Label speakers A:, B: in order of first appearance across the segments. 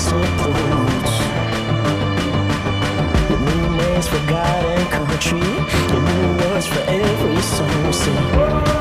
A: supports. The new names for God and country, the new words for every song. Sing.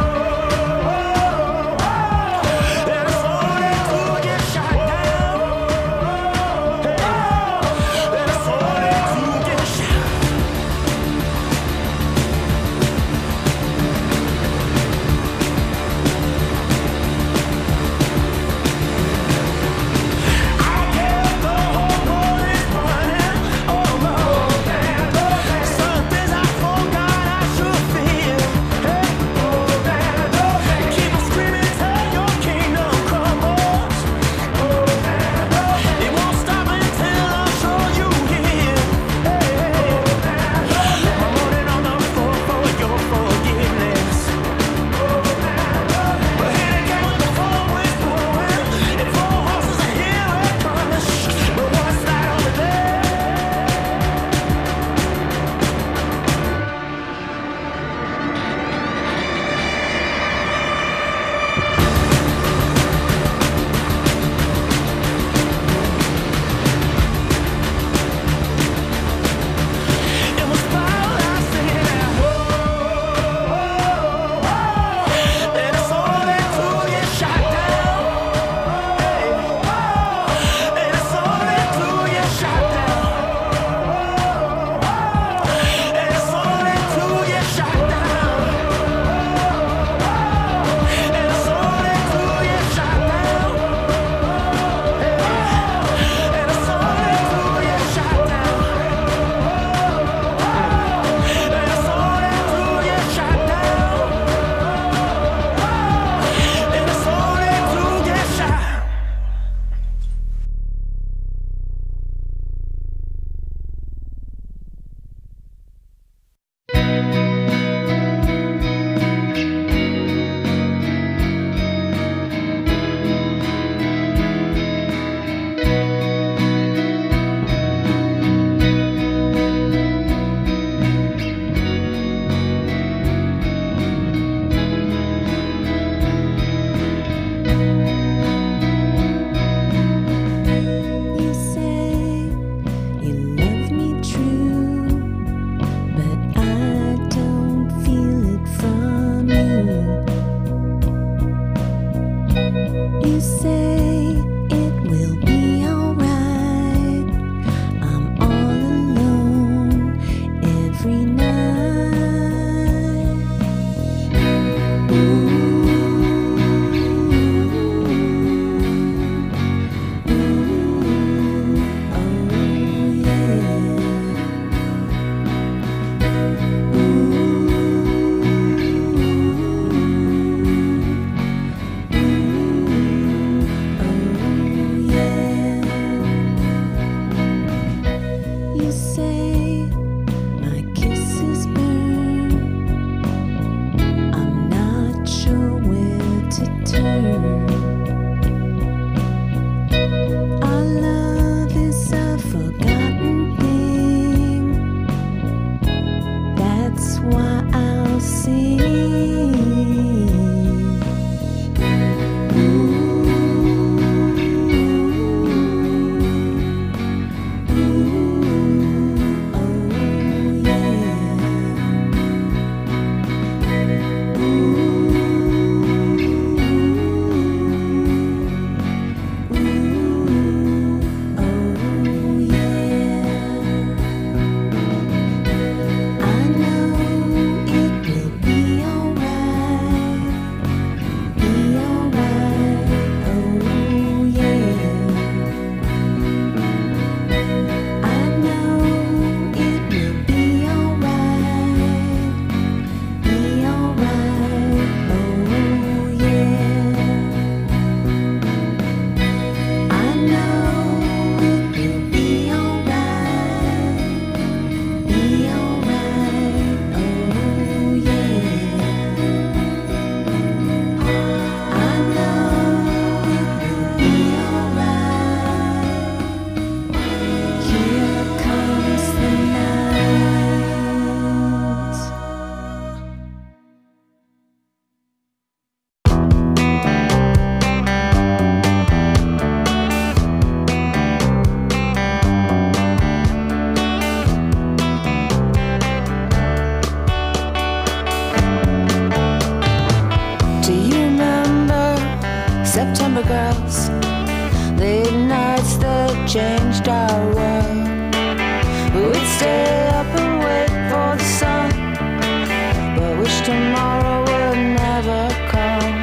B: girls, late nights that changed our world. We'd stay up and wait for the sun, but wish tomorrow would never come.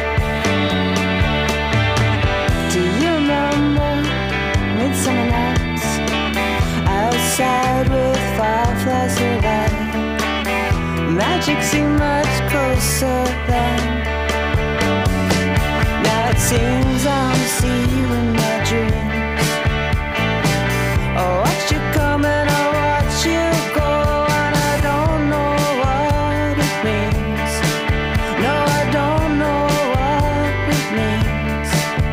B: Do you remember midsummer nights outside with fireflies of light? Magic seemed much closer then. Now it seems I only see you in my dreams. Oh, watch you come and I watch you go, and I don't know what it means. No, I don't know what it means.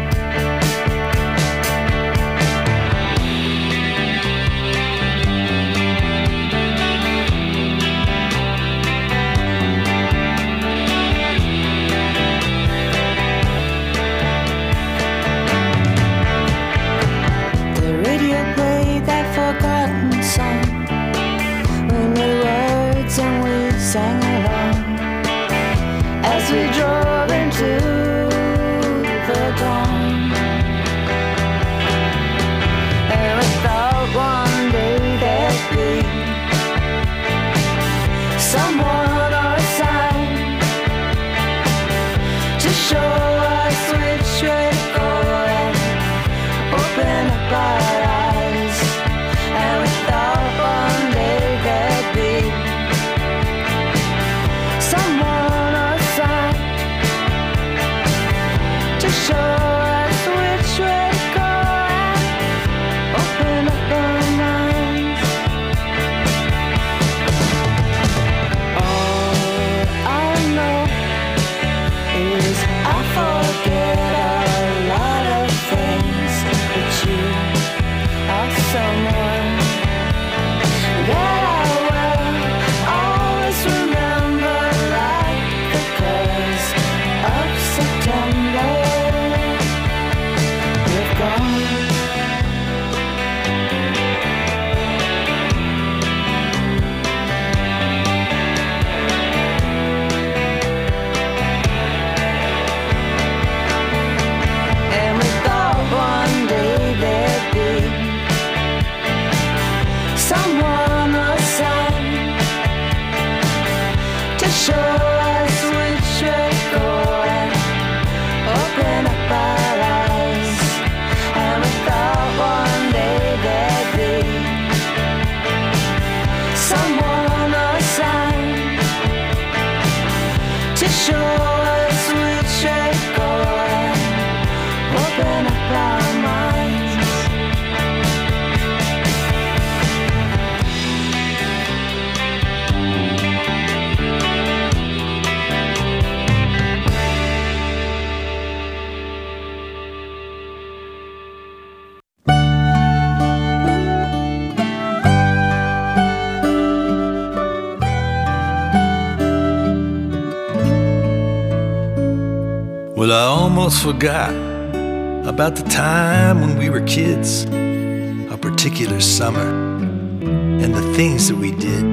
B: The radio played that forgotten song. We knew words and we sang along as we drove into the dawn. And we thought one day there'd be someone or a sign to show us which way to go and open up our eyes. And we thought one day there'd be someone or a sign to show us which way to go and open up our minds. All I know is I forget a lot of things, but you are someone that I will always remember, like the colors of September. You've gone. And we thought one day there'd be someone or sign to show us which way to go and open up our eyes. And we thought one day there'd be someone or sign to show us which way to go and open up our minds.
C: Well, I almost forgot about the time when we were kids, a particular summer, and the things that we did.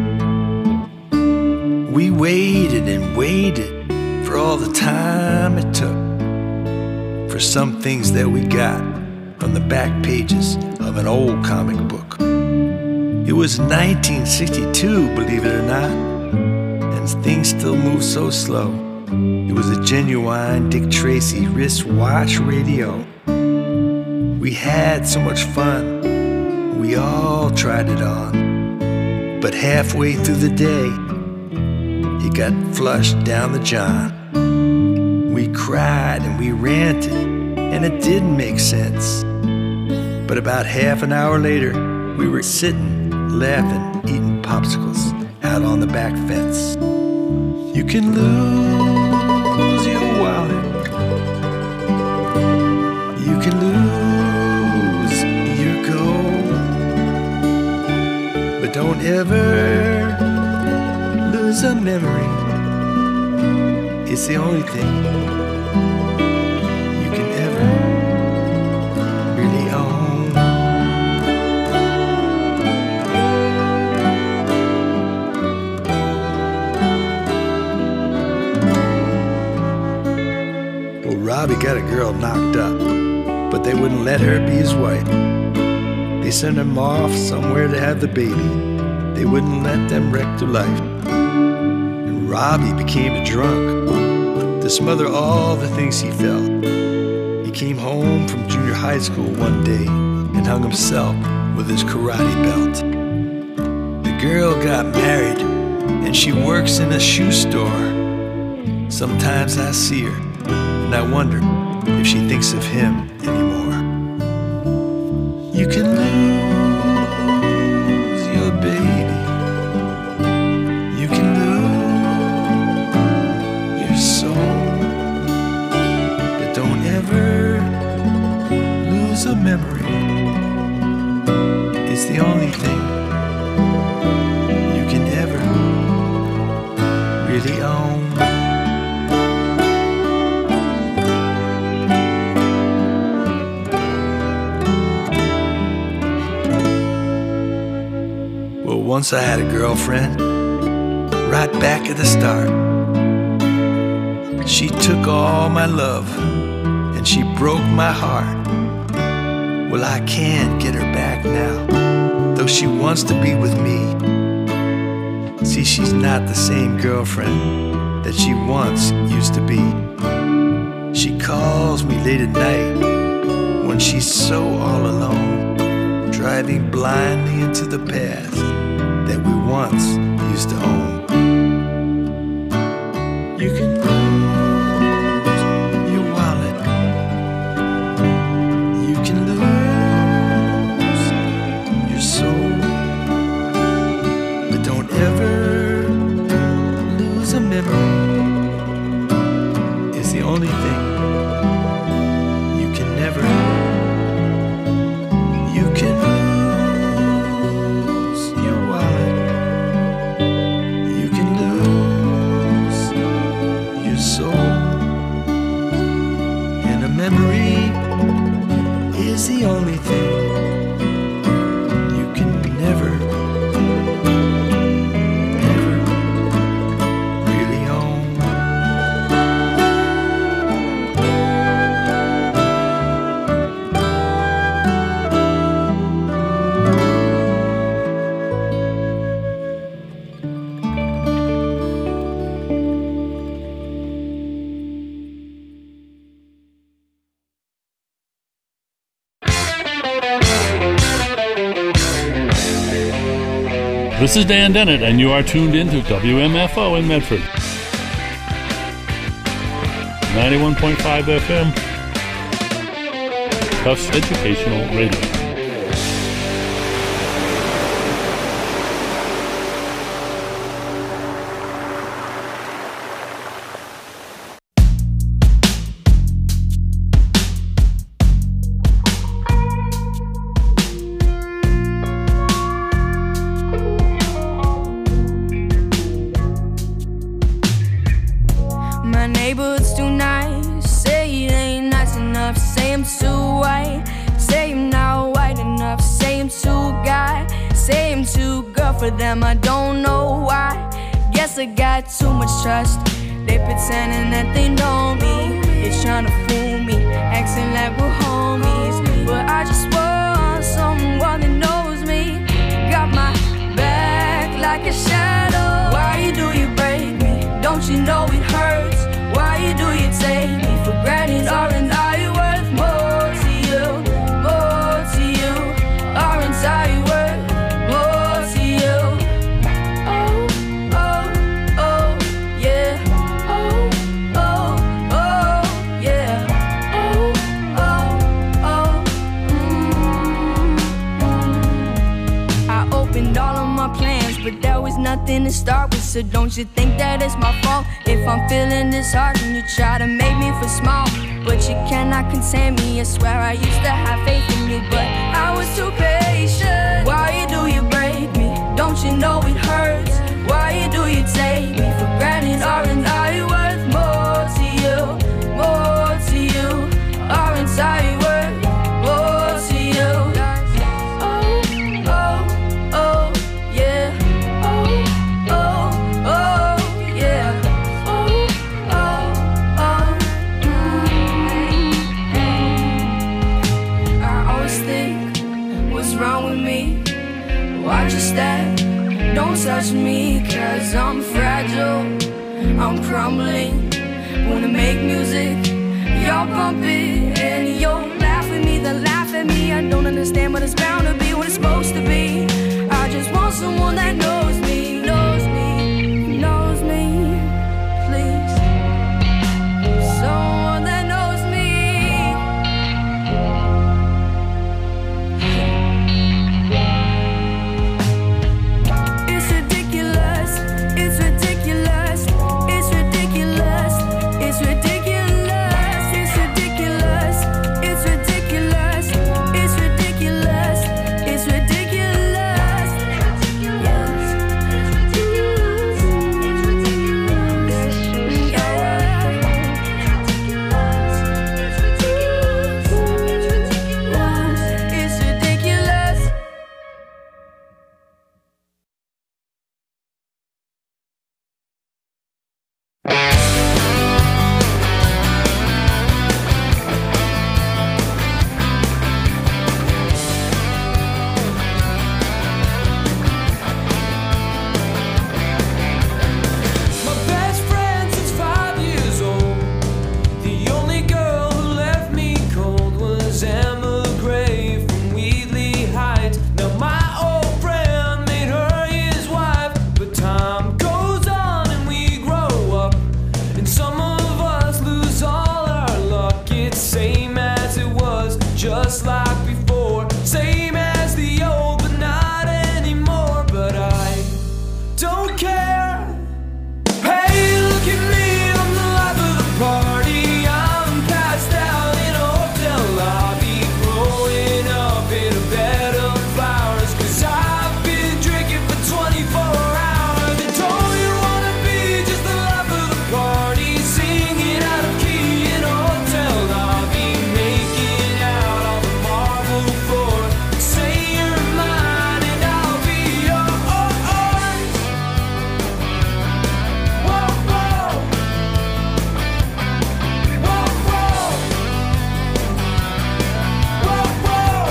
C: We waited and waited for all the time it took for some things that we got from the back pages of an old comic book. It was 1962, believe it or not, and things still move so slow. It was a genuine Dick Tracy wristwatch radio. We had so much fun, we all tried it on. But halfway through the day, it got flushed down the john. We cried and we ranted, and it didn't make sense. But about half an hour later, we were sitting, laughing, eating popsicles out on the back fence. You can lose your wallet, you can lose your gold, but don't ever lose a memory. It's the only thing you can ever really own. Robbie got a girl knocked up, but they wouldn't let her be his wife. They sent him off somewhere to have the baby. They wouldn't let them wreck their life. And Robbie became a drunk to smother all the things he felt. He came home from junior high school one day and hung himself with his karate belt. The girl got married and she works in a shoe store. Sometimes I see her and I wonder if she thinks of him anymore. You can lose your baby. You can lose your soul. But don't ever lose a memory. It's the only thing you can ever really own. Once I had a girlfriend, right back at the start. She took all my love and she broke my heart. Well, I can't get her back now, though she wants to be with me. See, she's not the same girlfriend that she once used to be. She calls me late at night when she's so all alone, driving blindly into the past that we once used to own. You can lose your wallet. You can lose your soul. But don't ever lose a memory. It's the only thing you can never. You can lose your wallet. You can lose your soul. And a memory is the only thing you can never, ever really own.
D: This is Dan Dennett, and you are tuned in to WMFO in Medford. 91.5 FM. Tufts Educational Radio.
B: My neighborhood's too nice. Say it ain't nice enough. Say I'm too white. Say I'm not white enough. Say I'm too guy. Say I'm too girl for them. I don't know why. Guess I got too much trust. They pretending that they know me. They tryna fool me, acting like we're homies. But I just want someone that knows me. Got my back like a shadow. Why do you break me? Don't you know it hurts? Why do you take me for granted? Aren't I worth more to you? More to you? Aren't I worth more to you? Oh, oh, oh, yeah. Oh, oh, oh, yeah. Oh, oh, oh, I opened all of my plans, but there was nothing to start with. So don't you think that it's my fault if I'm feeling disheartened? You try to make me feel small, but you cannot contain me. I swear I used to have faith in you, but I was too patient. Why do you break me? Don't you know it hurts? Why do you take me for granted? Aren't I worth more to you? More to you? Aren't I worth more to you? Oh, oh, oh, yeah. Oh, oh, oh, yeah. Oh, oh, oh, touch me, 'cause I'm fragile, I'm crumbling. Wanna make music, you're bumping, and you'll laugh at me, then laugh at me. I don't understand, but it's bound to be what it's supposed to be. I just want someone that knows me, knows me, knows me, please. Someone that knows me. It's ridiculous, it's ridiculous, it's ridiculous, it's ridiculous, it's ridiculous, it's ridiculous, it's ridiculous, it's ridiculous, it's ridiculous.
E: My best friend since 5 years old. The only girl who left me cold was Emma Gray from Wheatley Heights. Now my old friend made her his wife, but time goes on and we grow up, and some of us lose all our luck. It's same as it was, just like before, same as the old, but not anymore. But I don't care. Hey, look at me, I'm the life of the party. I'm passed out in a hotel lobby, growing up in a bed of flowers, 'cause I've been drinking for 24 hours. And don't you wanna be just the life of the party, singing out of key in a hotel lobby, making out on the marble floor. Say you're mine and I'll be yours. Whoa, whoa. Whoa, whoa. Whoa, whoa.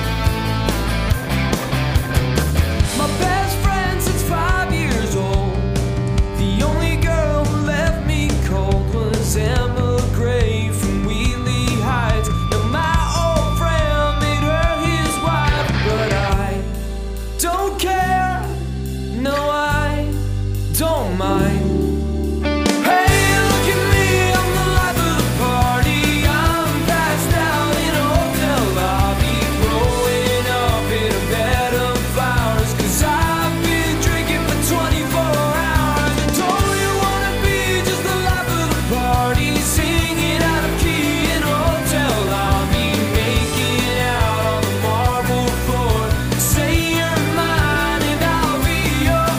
E: My best friend since 5 years old. The only girl who left me cold was Emma Gray from Wheatley Heights. Now my old friend made her his wife, but I don't care. No, I don't mind. Hey, look at me, I'm the life of the party. I'm passed out in a hotel lobby, growing up in a bed of flowers, 'cause I've been drinking for 24 hours. And don't you wanna be just the life of the party, singing out of key in a hotel lobby, making out on the marble floor. Say you're mine and I'll be yours.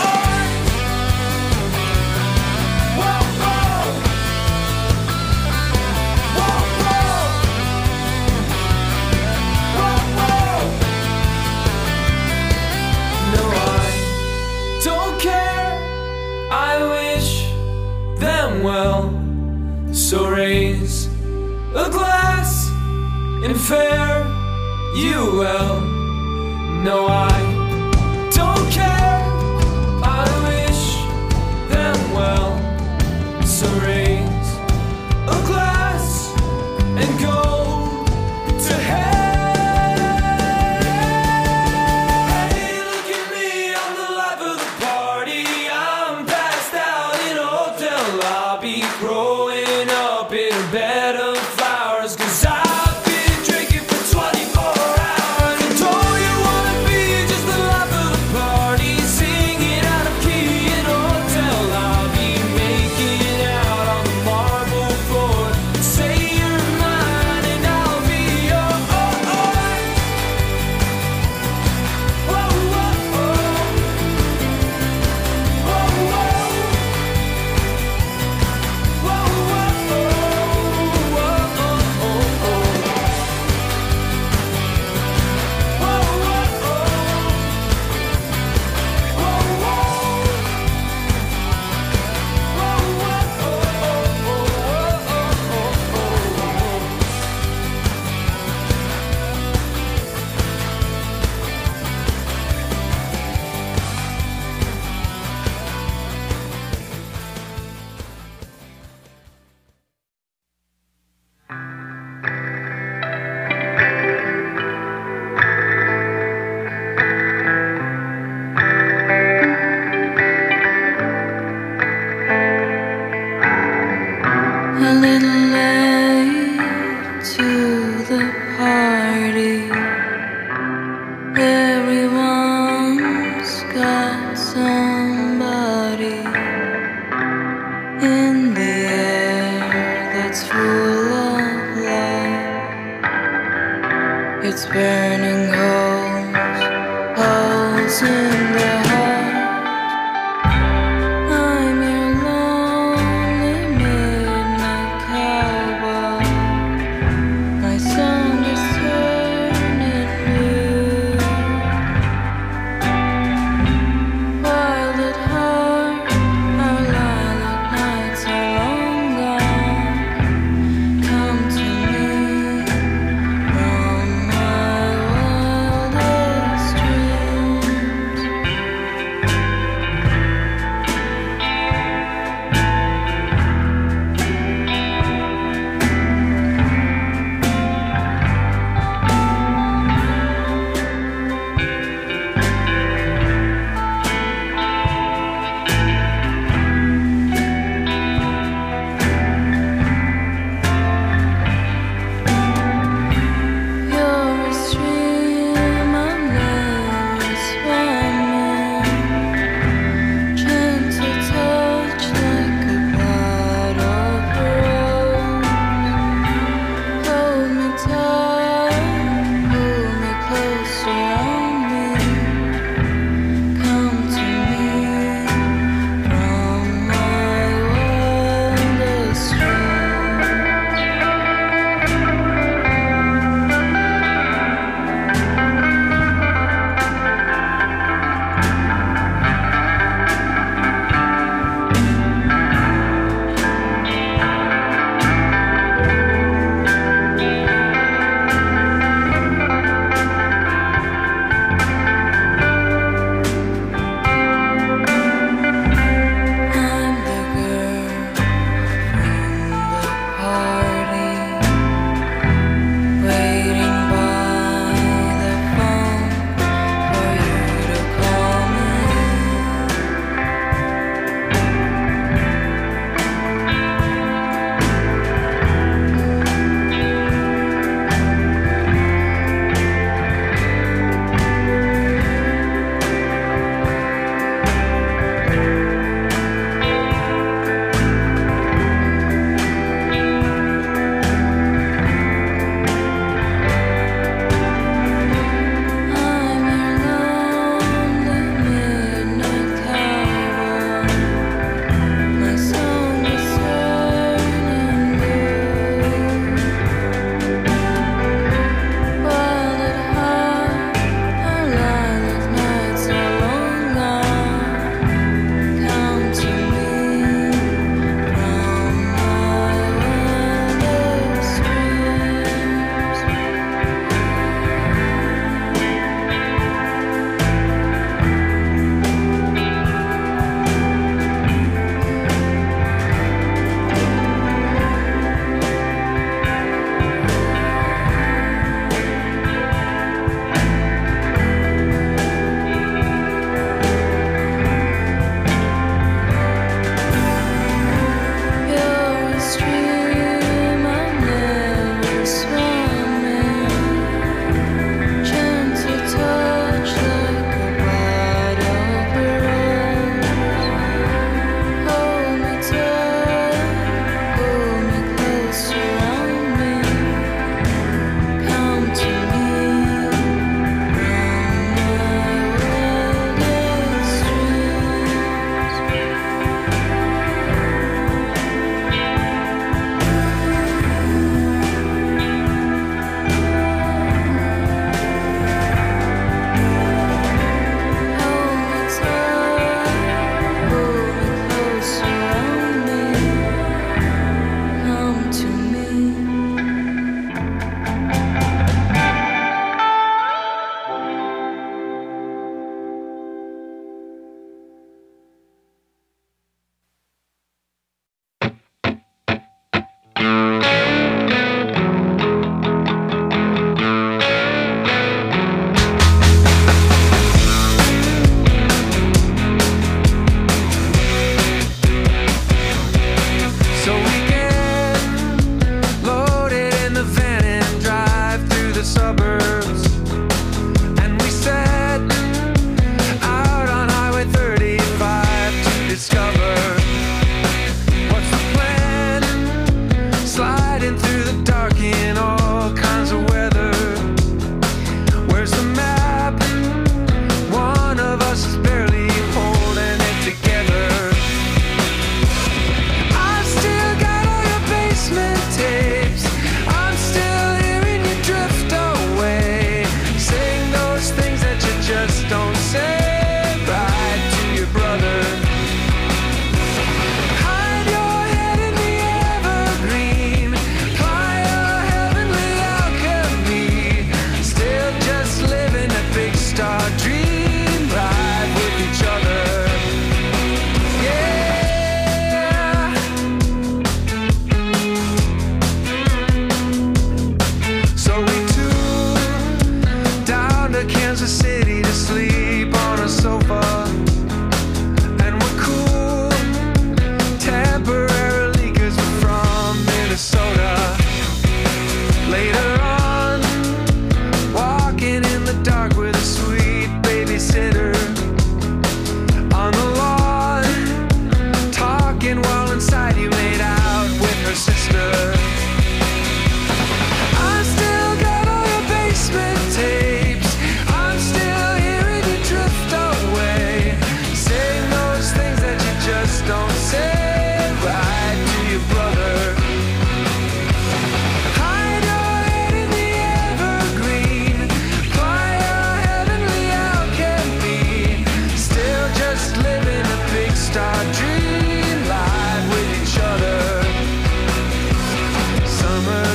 E: Whoa, whoa. Whoa, whoa. Whoa, whoa. No, I don't care. I wish them well. So raise a glass and fare you well. No, I don't care. I wish them well. So raise a glass and go to hell. Hey, look at me, I'm the life of the party. I'm passed out in a hotel lobby, growing up in a bed of flowers, 'cause I've been drinking for 24 hours. And don't you wanna be just the life of the party, singing out of key in a hotel lobby, making out on the marble floor. Say you're mine and I'll be yours. Whoa, whoa, whoa. Whoa, whoa. Whoa, whoa, whoa.
B: of love. It's burning holes in the heart. I'm your lonely midnight cowboy. My song is turning blue. Wild at heart, our lilac nights are long gone. Come to me from my wildest dreams.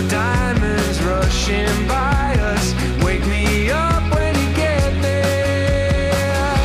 E: diamonds rushing by us. Wake me up when you get there.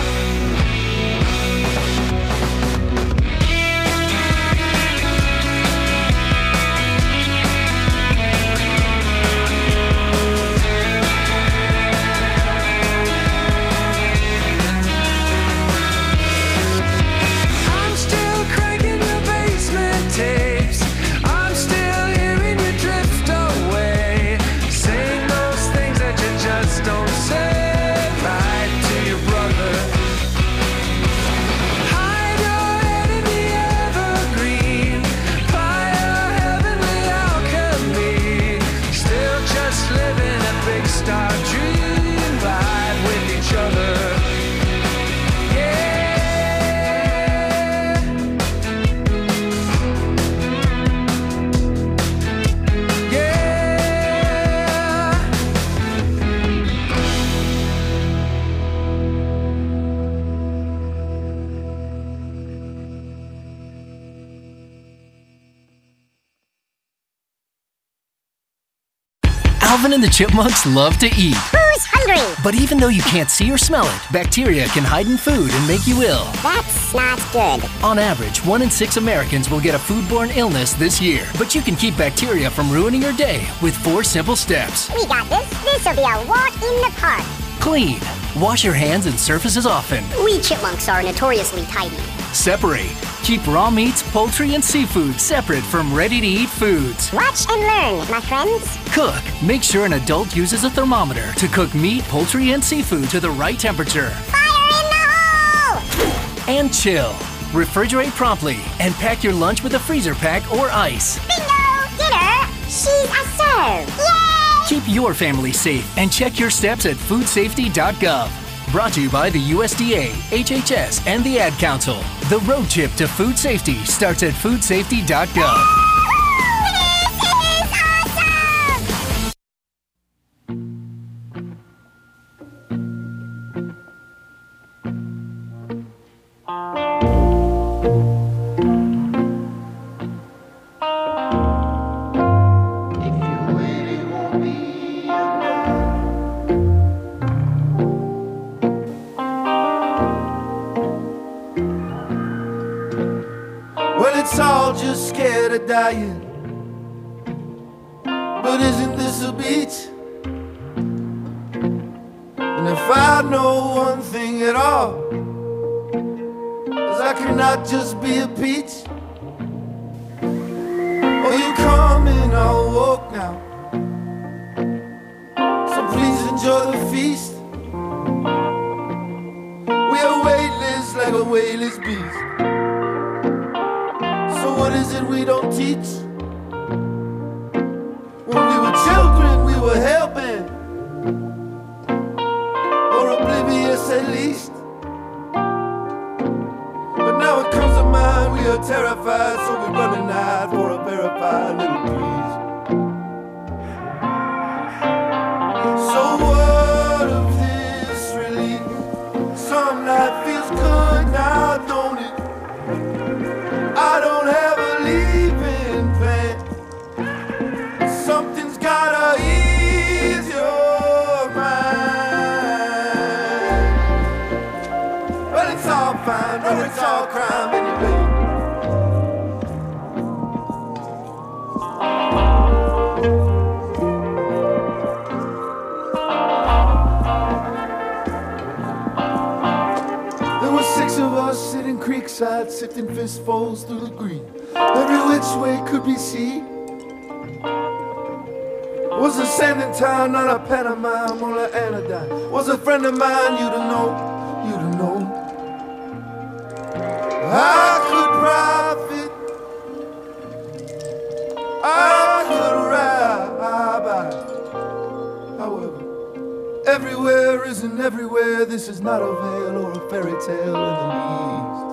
E: I'm still cranking your basement tapes. I'm still hearing you drift away, saying those things that you just don't say right to your brother. Hide your head in the evergreen, by a heavenly alchemy. Still just living a big star dream, vibe with each other.
F: Alvin and the Chipmunks love to eat.
G: Who's hungry?
F: But even though you can't see or smell it, bacteria can hide in food and make you ill.
G: That's not good.
F: On average, 1 in 6 Americans will get a foodborne illness this year. But you can keep bacteria from ruining your day with 4 simple steps.
G: We got this. This'll be a walk in the park.
F: Clean. Wash your hands and surfaces often.
G: We chipmunks are notoriously tidy.
F: Separate. Keep raw meats, poultry, and seafood separate from ready-to-eat foods.
G: Watch and learn, my friends.
F: Cook. Make sure an adult uses a thermometer to cook meat, poultry, and seafood to the right temperature.
G: Fire in the hole!
F: And chill. Refrigerate promptly and pack your lunch with a freezer pack or ice.
G: Bingo! Dinner! She's a serve! Yay!
F: Keep your family safe and check your steps at foodsafety.gov. Brought to you by the USDA, HHS, and the Ad Council. The road trip to food safety starts at foodsafety.gov.
G: This is awesome!
H: Well, it's all just scared of dying. But isn't this a beach? And if I know one thing at all, is I cannot just be a peach. Oh, you come in, I'll walk now. So please enjoy the feast. We are weightless like a weightless beast. So what is it we don't teach? When we were children, we were hell-bent, or oblivious at least. But now it comes to mind, we are terrified, so we run and hide for a verified little breeze. So what of this relief? Some life feels good now, don't it? I don't have a leaving plan. Something's gotta ease your mind. Well, it's all fine, or it's all crime anyway. There were 6 of us sitting creekside, sifting fistfuls through the green. Every which way could be seen. Was a sanding town, not a pantomime or an anodyne. Was a friend of mine, you to know, you to know. I could profit, I could rabbi. However, everywhere isn't everywhere. This is not a veil or a fairy tale in the least.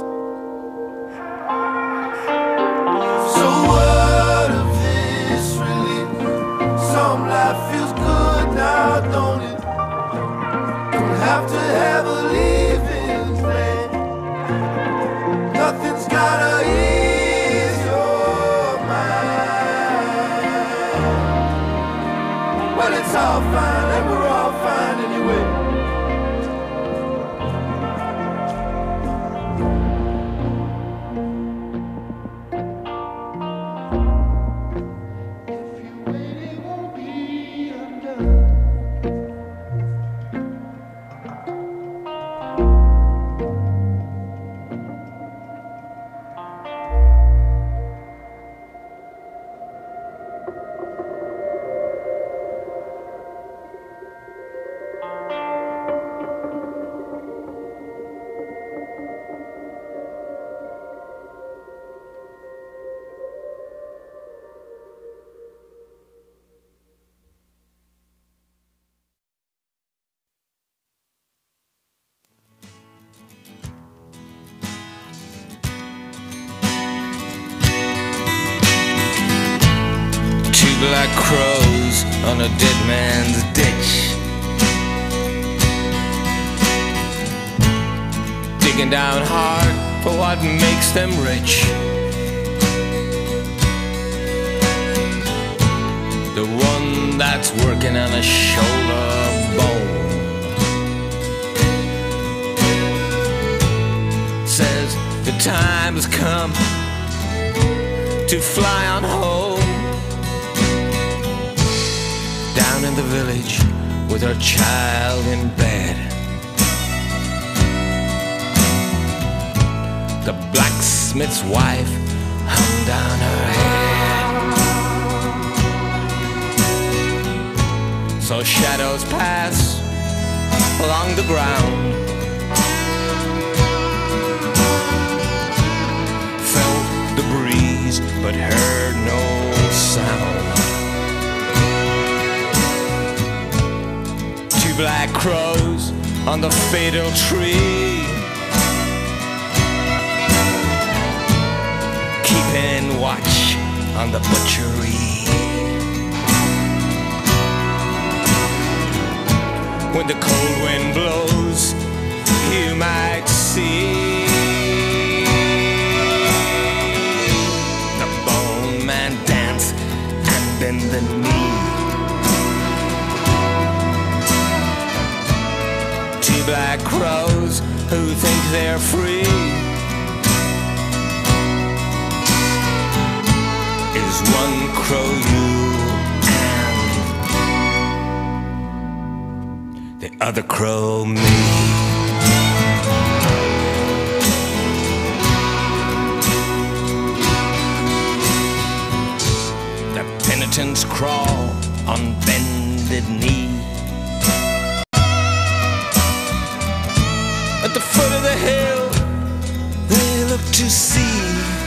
H: So what of this relief? Some life feels good now, don't it? Don't have to have a leaving plan. Nothing's gotta ease your mind. But it's all fine and we're all fine anyway.
E: Black crows on a dead man's ditch, digging down hard for what makes them rich. The one that's working on a shoulder bone says the time has come to fly on home. Down in the village with her child in bed, the blacksmith's wife hung down her head. So shadows pass along the ground, felt the breeze but heard no sound. Black crows on the fatal tree, keeping watch on the butchery. When the cold wind blows, you might see the bone man dance and bend the knee. Black crows who think they're free is one crow you and the other crow me. The penitents crawl on bended knee. At the foot of the hill, they look to see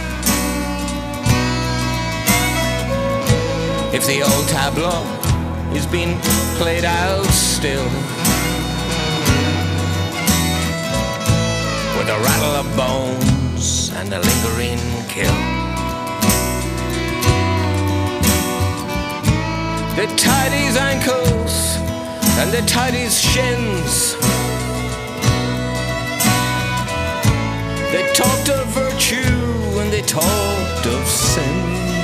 E: if the old tableau is being played out still, with a rattle of bones and a lingering kill. They tied his ankles and they tied his shins. They talked of virtue and they talked of sin.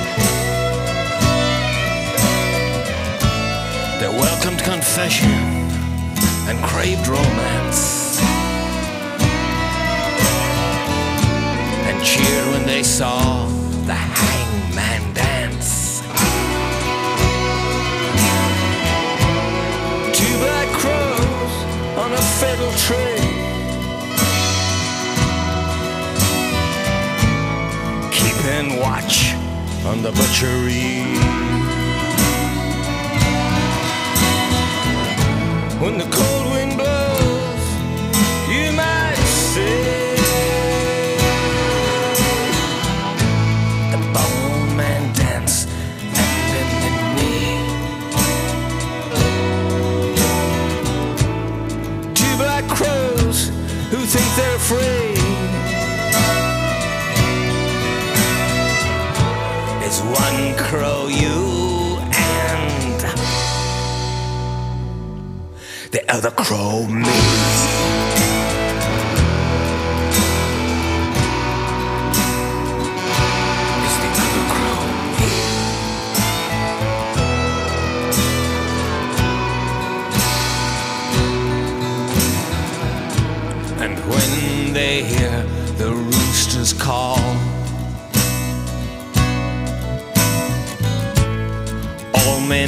E: They welcomed confession and craved romance, and cheered when they saw the hangman dance. Two black crows on a fatal tree, keeping watch on the butchery. When the cold wind blows, you might see the bone man dance and bend the knee. Two black crows who think they're free is one crow you and the other crow me. Is the other crow me.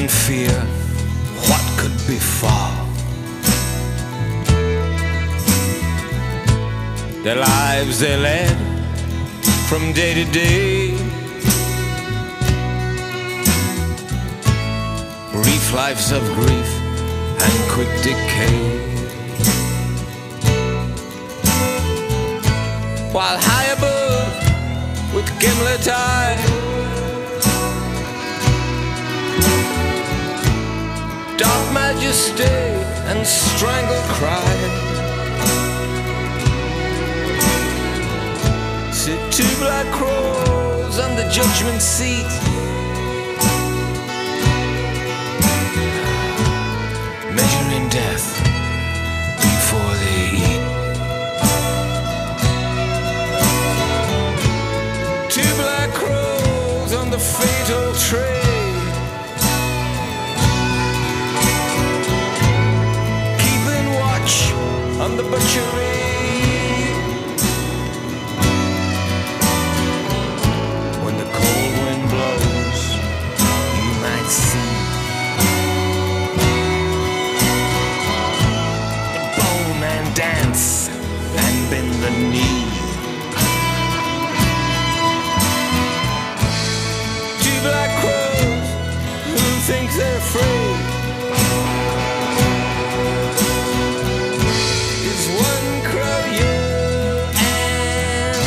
E: in fear what could befall. The lives they led from day to day, brief lives of grief and quick decay. While high above with gimlet eye, dark majesty and strangled cry, sit two black crows on the judgment seat, measuring death before they eat. Two black crows on the fatal tray, keeping watch on the butchery. When the cold wind blows, you might see the bowman dance and bend the knee. Two black crows who think they're free. Is one crow you and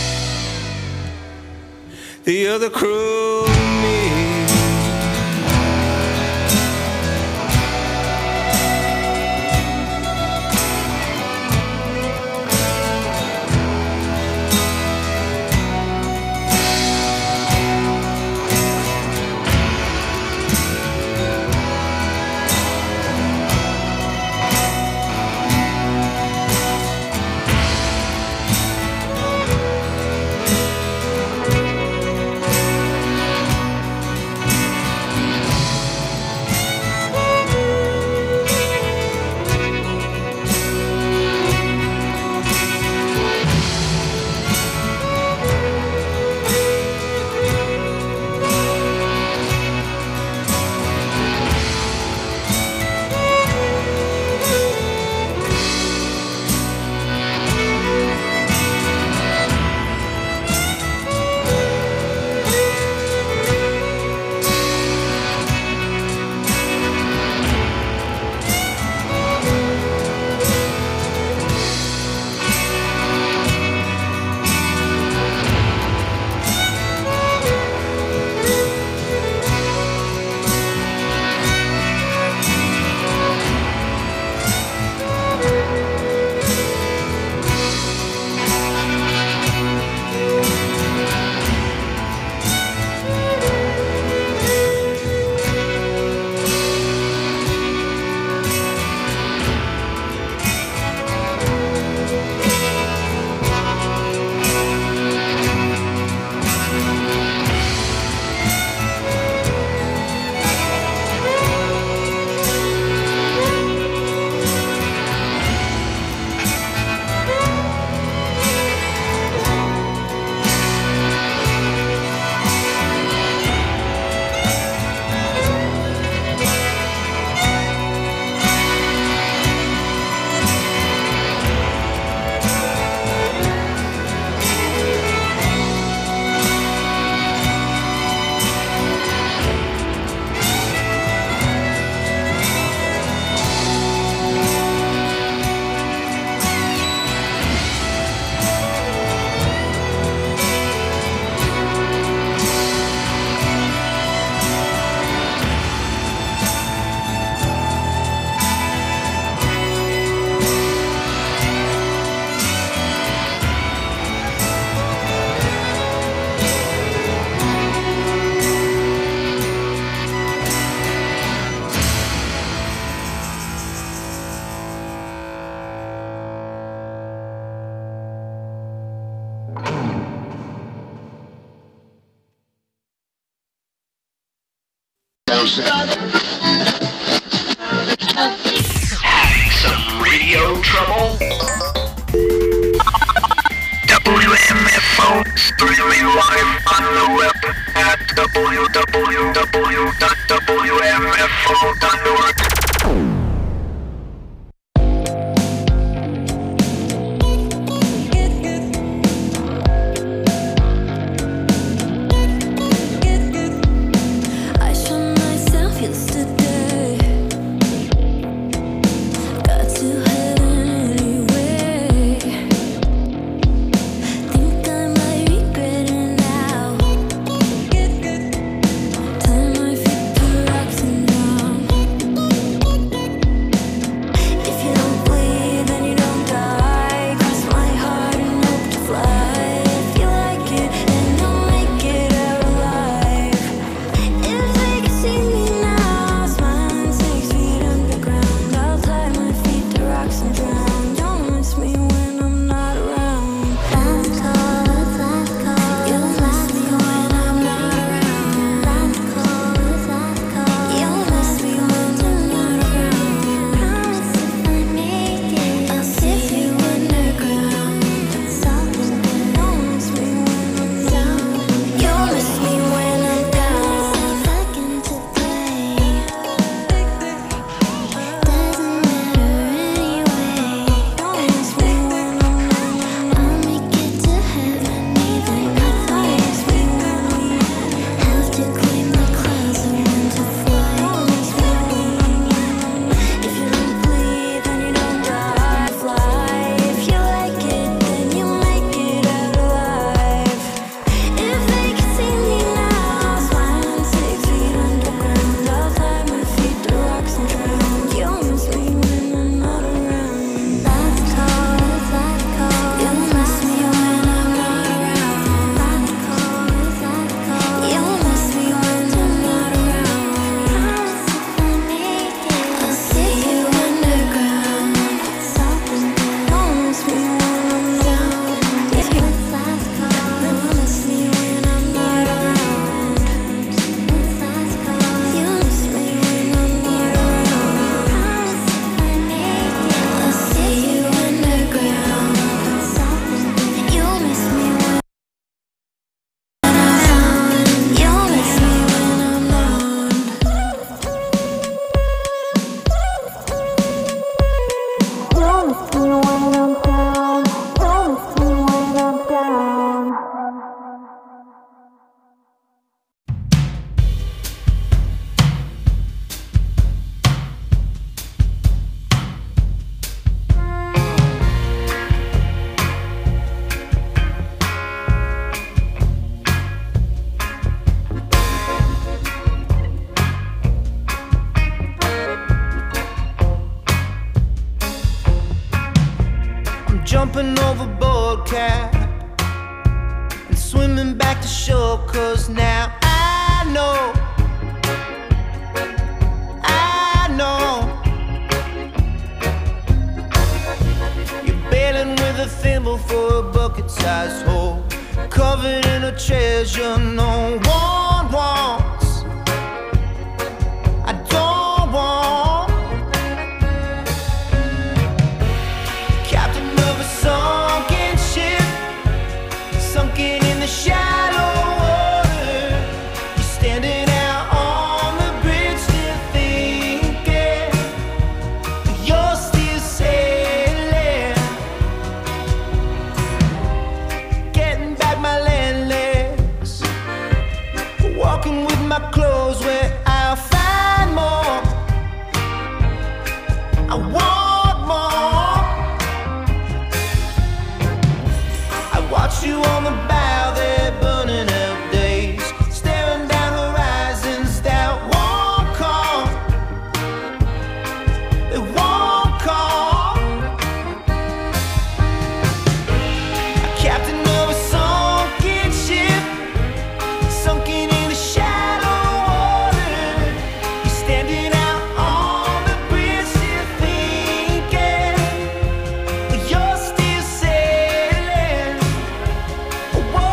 E: the other crow me.
I: Having some radio trouble? WMFO streaming live on the web at www.wmfo.org.
J: jumping overboard, cat, and swimming back to shore, 'cause now I know you're bailing with a thimble for a bucket-sized hole, covered in a treasure no one wants. I don't want. Captain of a sunken ship, sunken in the shallow water. You're standing out on the bridge, still thinking you're still sailing. Getting back my land legs, walking with my clothes where I'll find more. I want more. I watch you on the bow there, burning out days, staring down horizons that won't come. They won't come. A captain of a sunken ship, sunken in the shallow water. You're standing out on the bridge, still thinking you're still sailing. Whoa,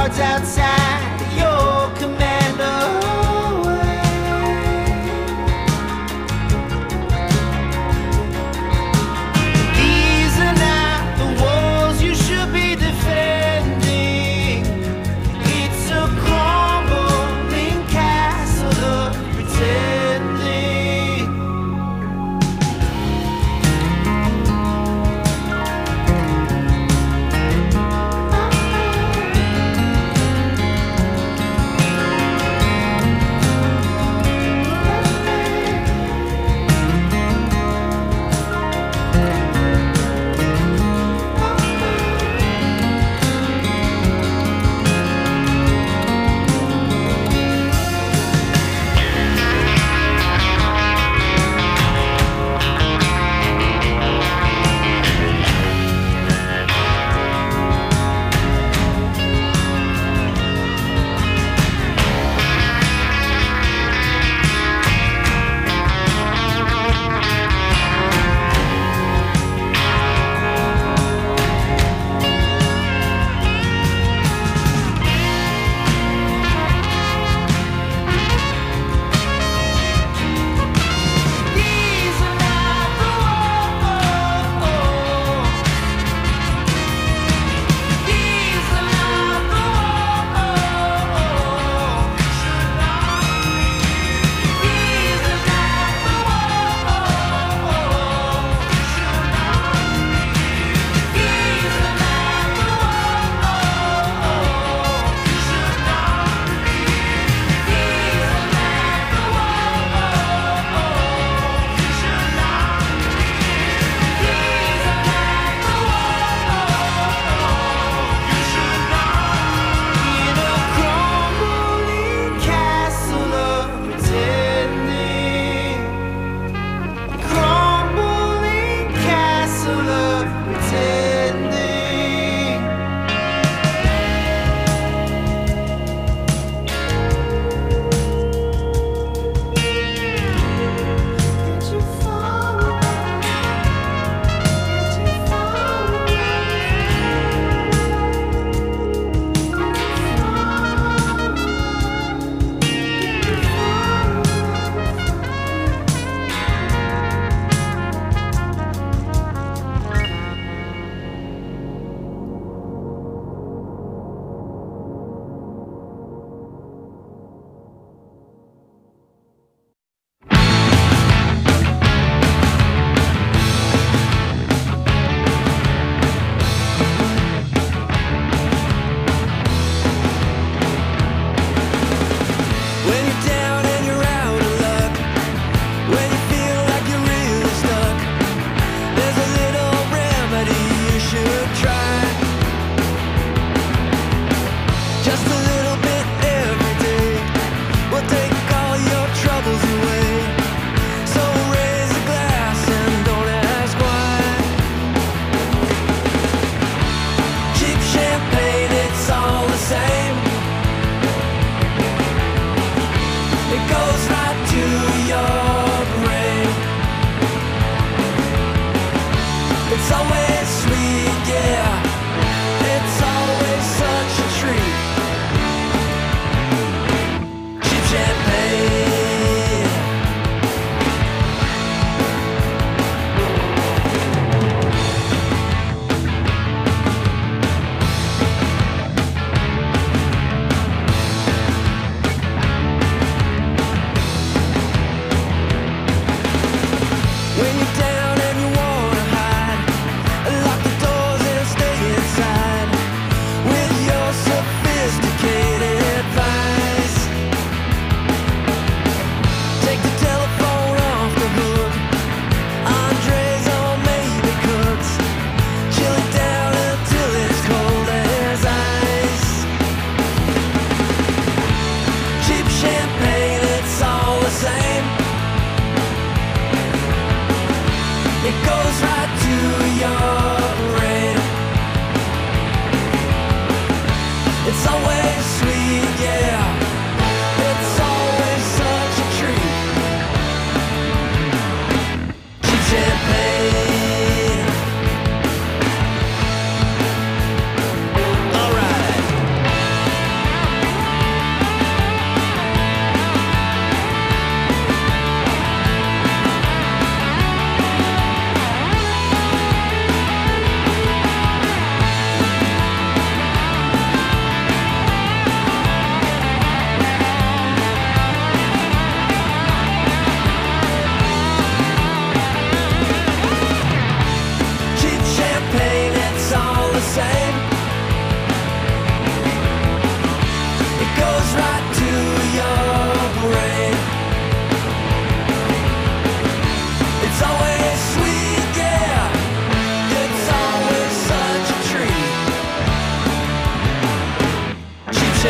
J: guards outside your commando. These are not the walls you should be defending. It's a crumbling castle of pretending.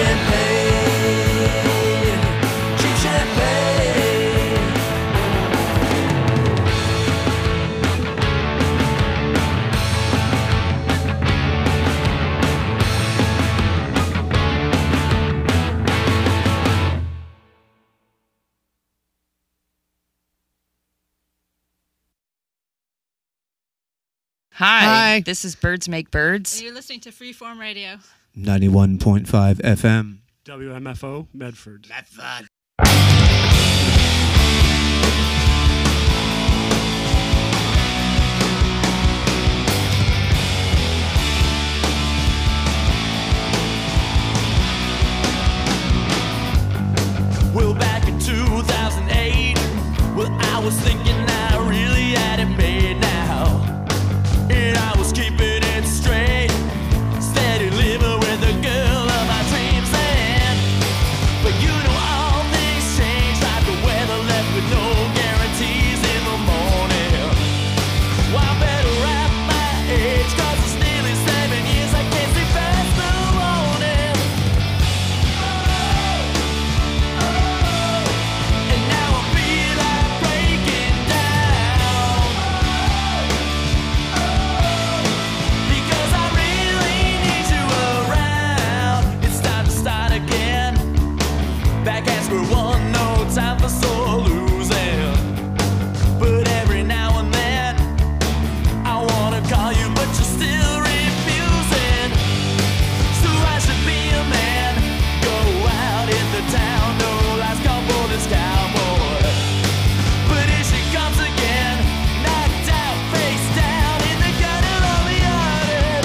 E: champagne, cheap champagne.
K: Hi, this is Birds Make Birds.
L: And you're listening to Freeform Radio.
M: 91.5 FM.
N: WMFO, Medford.
O: Medford.